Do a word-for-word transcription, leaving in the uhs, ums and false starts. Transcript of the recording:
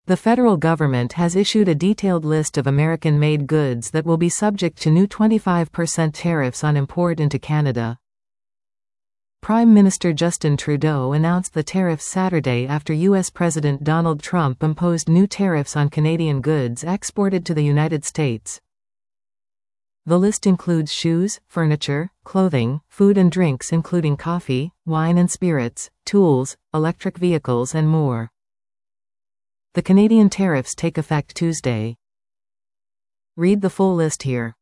The federal government has issued a detailed list of American-made goods that will be subject to new twenty-five percent tariffs on import into Canada. Prime Minister Justin Trudeau announced the tariffs Saturday after U S President Donald Trump imposed new tariffs on Canadian goods exported to the United States. The list includes shoes, furniture, clothing, food and drinks including coffee, wine and spirits, tools, electric vehicles and more. The Canadian tariffs take effect Tuesday. Read the full list here.